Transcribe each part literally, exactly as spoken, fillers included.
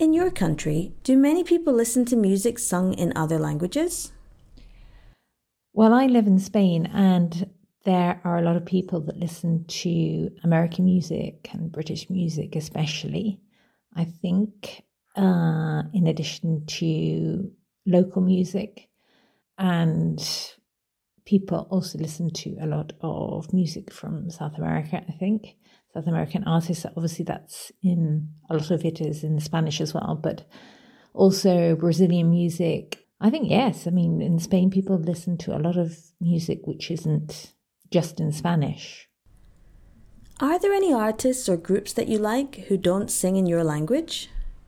In your country, do many people listen to music sung in other languages? Well, I live in Spain and there are a lot of people that listen to American music and British music, especially. I think, uh, in addition to local music, and people also listen to a lot of music from South America, I think. South American artists, obviously that's in, a lot of it is in Spanish as well, but also Brazilian music. I think, yes, I mean, in Spain, people listen to a lot of music which isn't just in Spanish. Are there any artists or groups that you like who don't sing in your language?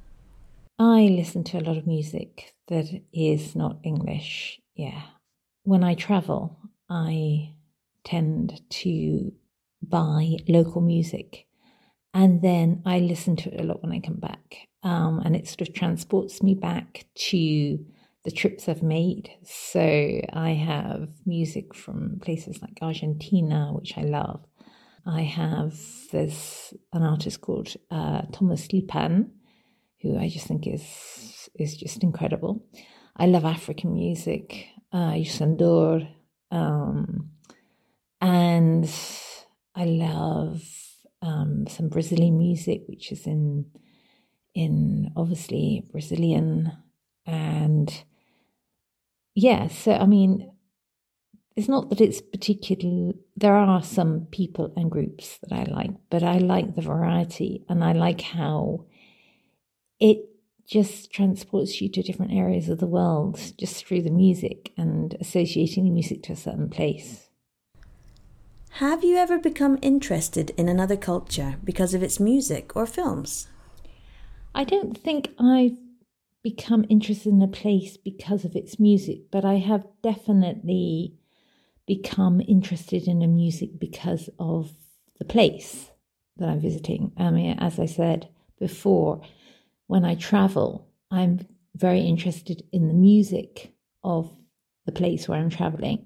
I listen to a lot of music that is not English, yeah. When I travel, I tend to buy local music and then I listen to it a lot when I come back. Um, and it sort of transports me back to the trips I've made. So I have music from places like Argentina, which I love. I have, there's an artist called uh, Thomas Lipan, who I just think is is just incredible. I love African music, uh, Youssou N'Dour, um, and I love um, some Brazilian music, which is in in obviously Brazilian, and yeah. So I mean, it's not that it's particular. There are some people and groups that I like, but I like the variety, and I like how it just transports you to different areas of the world just through the music and associating the music to a certain place. Have you ever become interested in another culture because of its music or films? I don't think I've become interested in a place because of its music, but I have definitely become interested in the music because of the place that I'm visiting. I mean, as I said before, when I travel, I'm very interested in the music of the place where I'm traveling,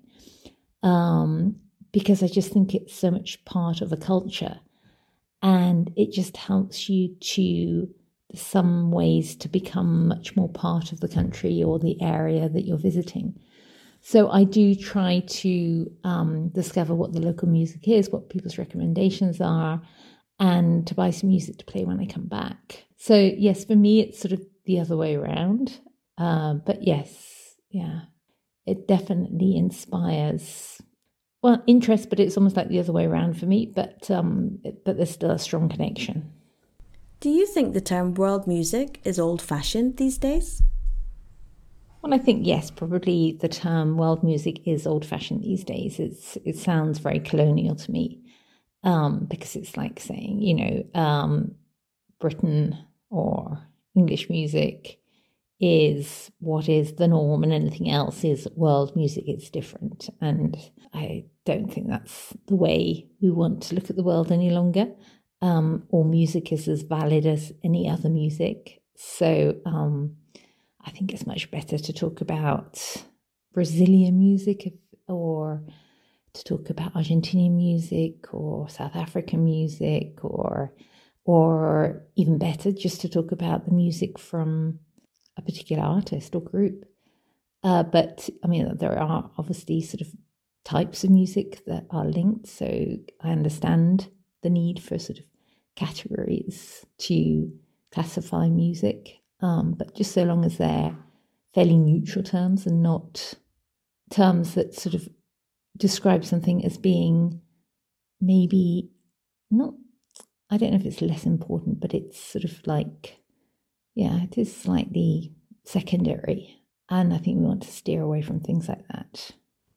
um, because I just think it's so much part of a culture, and it just helps you to, some ways, to become much more part of the country or the area that you're visiting. So I do try to um, discover what the local music is, what people's recommendations are, and to buy some music to play when I come back. So yes, for me, it's sort of the other way around. Uh, but yes, yeah, it definitely inspires, well, interest, but it's almost like the other way around for me. But um, it, but there's still a strong connection. Do you think the term world music is old-fashioned these days? Well, I think yes, probably the term world music is old-fashioned these days. It's it sounds very colonial to me. Um, because it's like saying, you know, um, Britain or English music is what is the norm and anything else is world music. It's different. And I don't think that's the way we want to look at the world any longer. Um, all music is as valid as any other music. So um, I think it's much better to talk about Brazilian music or to talk about Argentinian music or South African music, or or even better, just to talk about the music from a particular artist or group. Uh, but I mean, there are obviously sort of types of music that are linked, so I understand the need for sort of categories to classify music, um, but just so long as they're fairly neutral terms and not terms that sort of describe something as being maybe not, I don't know if it's less important, but it's sort of like, yeah, it is slightly secondary. And I think we want to steer away from things like that.